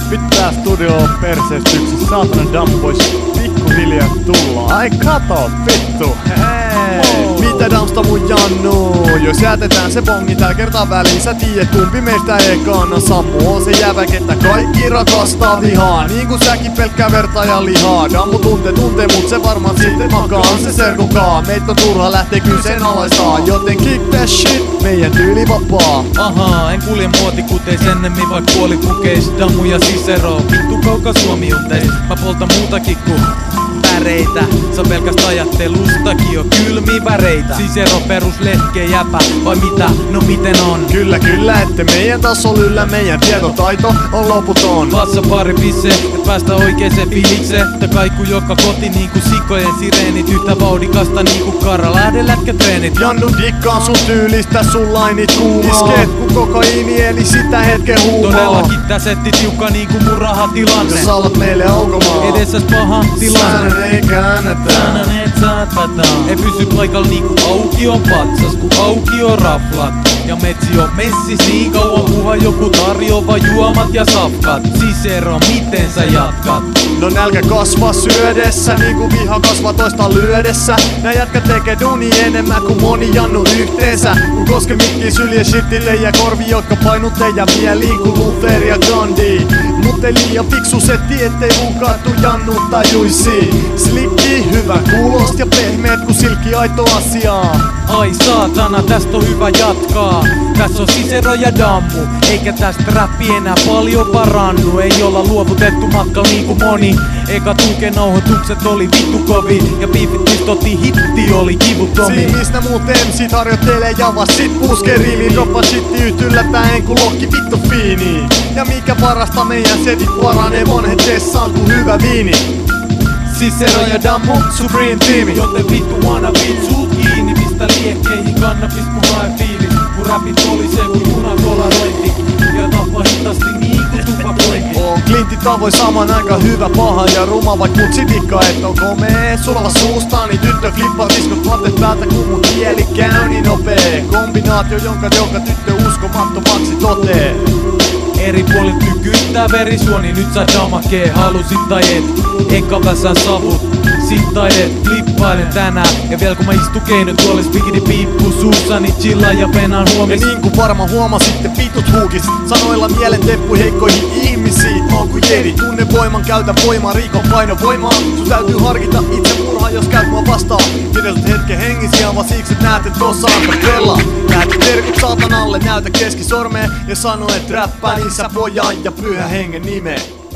Vittu tää studio on perseestyksessä. Saatana Dammu vois pikkuhiljaa tulla. Ai kato, vittu. Hei. Mitä Damsta mun Jannu? Jos jätetään se bongi tää kertaa väliin, sä tiedät kumpi meistä ekana. Sammu on se jävä, ketä kaikki rakastaa vihaa. Niin kuin säkin pelkkää verta ja lihaa. Dammu tuntee mut se varmaan sitten makaa. On se serkukaa, meitä on turha lähtee kyseenalaistaa. Joten kick that shit, meidän tyyli vapaa. Ahaa, en kulje muotikuteis ennemmin vaik puolipukeis. Dammu ja Cicero, vittu kauka Suomi junteis. Mä poltan muutakin ku väreitä. Se on pelkästä ajattelustakin jo kylmiä väreitä. Cicero perus lehkeä jäpä, vai mitä? No miten on? Kyllä, ette meidän tasolla yllä, meidän tietotaito on loputon. Vassa pari pisse, et päästä oikeeseen fiilikseen. Tää kaiku joka koti niinku sikojen sireenit. Yhtä vauhdikasta niinku Karalahden lätkätreenit. Jannu dikkaan sun tyylistä, sun lainit kuumaa. Iskeet ku kokaiini eli sitä hetken huumaa. Todellakin tää setti tiukka niinku mun rahatilanne. Jos alat meille aukomaan, edessäs paha tilanne. sanan ei kannata. Sanan et saat pataa. Ei pysy paikalla niinku auki on patsas, ku auki on raflat. Ja metsi on messis niin kauan kuhan joku tarjoaa juomat ja safkat. Cicero, miten sä jatkat? No nälkä kasvaa syödessä, niinku viha kasvaa toista lyödessä. Nää jätkä tekee duuni enemmän kuin moni Jannu yhteensä. Kun koske mikki sylje shitti teijä korvi, jotka painut teijä mieliin kuin Luther ja Gandhi. Mut ei liian fiksu setti, ettei hukattu Jannu tajuisi. Slikki, hyvä kuulost ja pehmeet ku silkki aito asiaa. Ai saatana, tästä on hyvä jatkaa. Tässä on Cicero ja Dammu, eikä tästä räppi enää paljon parannu. Ei olla luovutettu matkalla niinku moni. Eka tulkenauhoitukset oli vittu kovi, ja biifit pistotti hitti oli kivuttomi. Siin mistä muut MC't harjoittelee ja vas sit puskeriini. Droppa shitti yht yllättäen ku lokki vittu fiini. Ja mikä parasta meidän setit paranee monhetessaan ku hyvä viini. Cicero ja Dammu, Supreme Team. Joten vittu wanna beat sut kiinni. Pistä liekkeihin kannabis ku hae fiilis. Kun rapit kolisee ku junakolarointi. Ja tappa hitaasti niinku tupakointi. On Clintin tavoin saman aika hyvä, paha ja ruma. Vaik mut sitikka et on komee. Sulava suustaani tyttö flippaa diskot vaatteet päältä kun mun kieli käy niin nopee. Kombinaatio jonka tyttö uskomattomaksi totee. Eri puolet tykyttää verisuoni, nyt sä damakee, halusit tai et. Eka väsän savut, sit tai et. Flippailen tänään, ja vielä kun mä istu keinot tuolle spikidi piippu suussani, chilla ja penaan huomis. Ja niin kuin varma huomasitte, vitut huukis. Sanoilla mielenteppu heikkoihin ihmisiin. On ku jedi, tunne voiman, käytä voimaa, riikon paino voimaa. Sun täytyy harkita itse murhaa, jos käyt mua vastaan. Pidetät hetken hengisiä, vaan siksi et näet, et osaan pelaa. Lähetä terkut saatanalle, näytä keskisormeen ja sano, et räppään isä, pojan ja pyhän hengen nimeen.